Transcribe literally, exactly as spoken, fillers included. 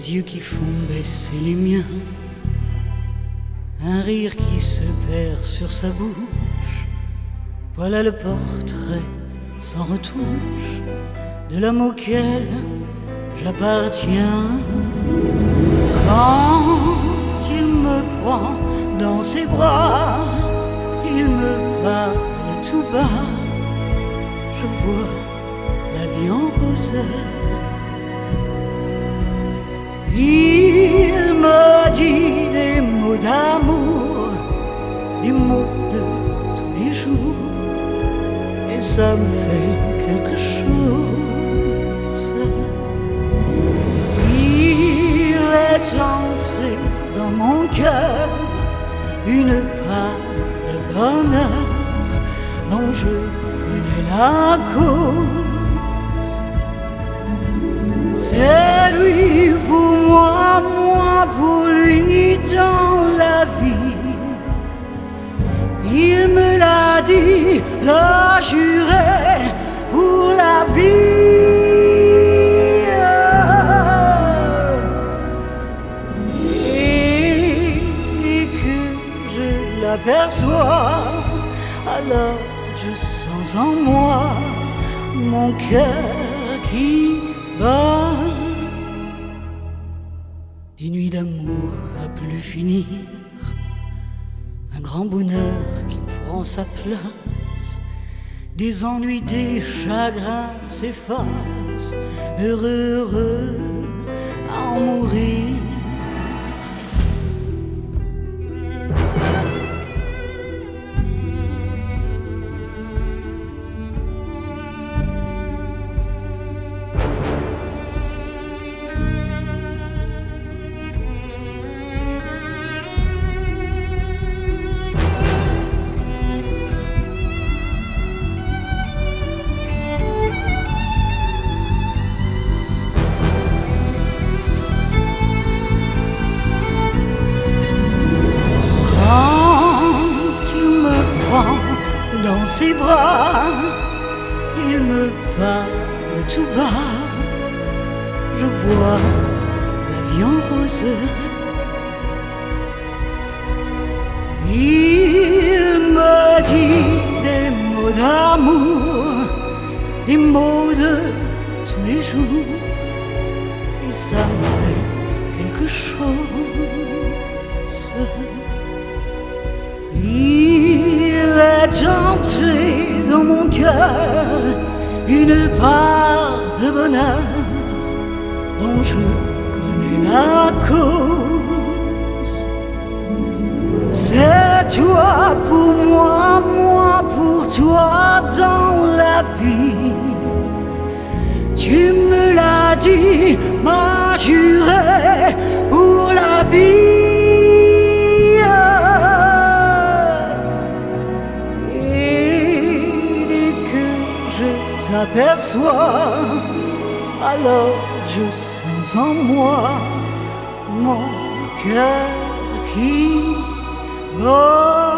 des yeux qui font baisser les miens, un rire qui se perd sur sa bouche. Voilà le portrait sans retouche de l'homme auquel j'appartiens. Quand il me prend dans ses bras, il me parle tout bas. Je vois la vie en rosée. Il me dit des mots d'amour, des mots de tous les jours, et ça me fait quelque chose. Il est entré dans mon cœur une part de bonheur dont je connais la cause. C'est lui pour moi, moi pour lui dans la vie. Il me l'a dit, l'a juré pour la vie. Et, et que je l'aperçois, alors je sens en moi mon cœur qui bat. Des nuits d'amour à plus finir, un grand bonheur qui prend sa place, des ennuis, des chagrins s'effacent, heureux, heureux à en mourir. Dans ses bras, il me parle tout bas. Je vois la vie en rose. Il me dit des mots d'amour, des mots de tous les jours, et ça me fait quelque chose. Il est entré dans mon cœur une part de bonheur dont je connais la cause. C'est toi pour moi, moi pour toi dans la vie. Tu me l'as dit, m'as juré pour la vie. T'aperçois, alors je sens en moi mon cœur qui bat.